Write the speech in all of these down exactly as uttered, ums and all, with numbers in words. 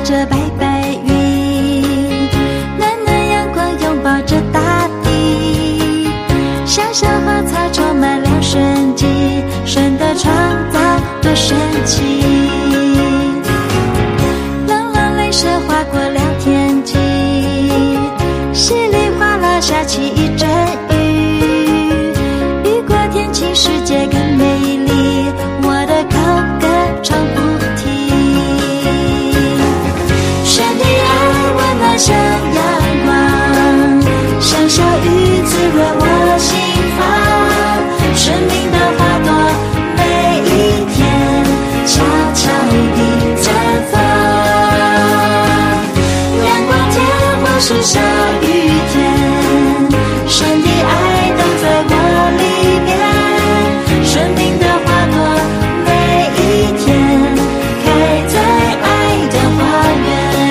着白白云，暖暖阳光拥抱着大地，小小花草充满了生机，神的创造多神奇。冷冷雷声划过了天际，稀里哗啦下起一阵雨，雨过天晴世界更美丽，我的口歌唱不停。神的爱温暖像阳光，像小雨滋润我心房，生命的花朵每一天悄悄地绽放，阳光天或是下雨天，神的爱都在我里面，生命的花朵每一天开在爱的花园。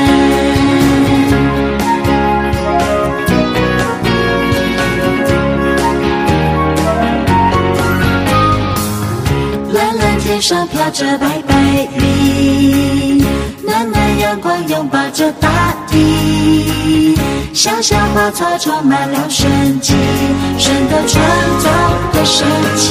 蓝蓝天上飘着白白云，暖暖阳光拥抱着大地，小小花草充满了生机，神的创造多神奇。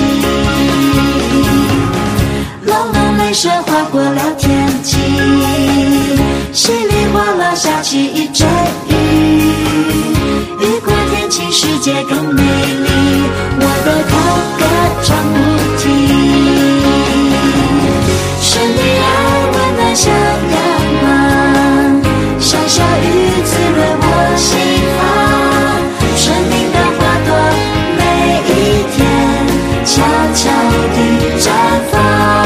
冷冷雷声划过了天际，稀里哗啦下起一阵雨，雨过天晴世界更美丽，我的口歌唱不停。神的爱温暖像阳光，像小雨滋润我心房，生命的花朵每一天悄悄地绽放，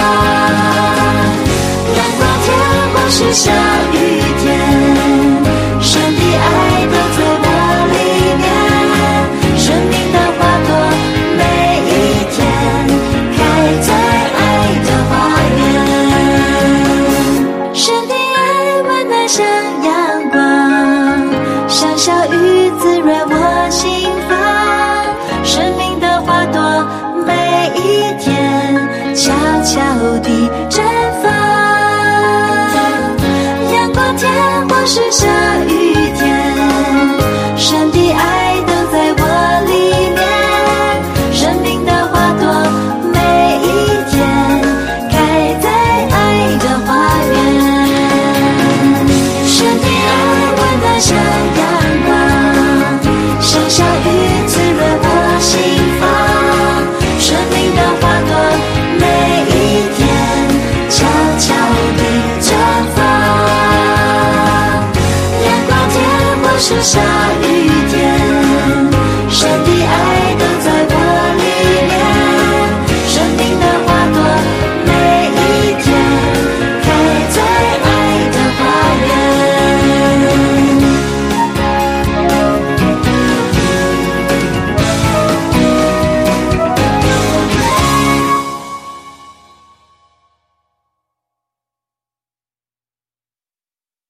阳光天或是下雨天，神的爱都在我里面，生命的花朵每一天开在爱的花园。神的爱温暖像阳光，像小雨滋润我心房，生命的花朵每一天悄悄地绽放，阳光天或是下雨天，神的爱都在我里面，生命的花朵每一天开在爱的花园。神的爱温暖像阳光，像小雨滋润我心房，生命的花朵每一天悄悄地绽放，阳光天或是下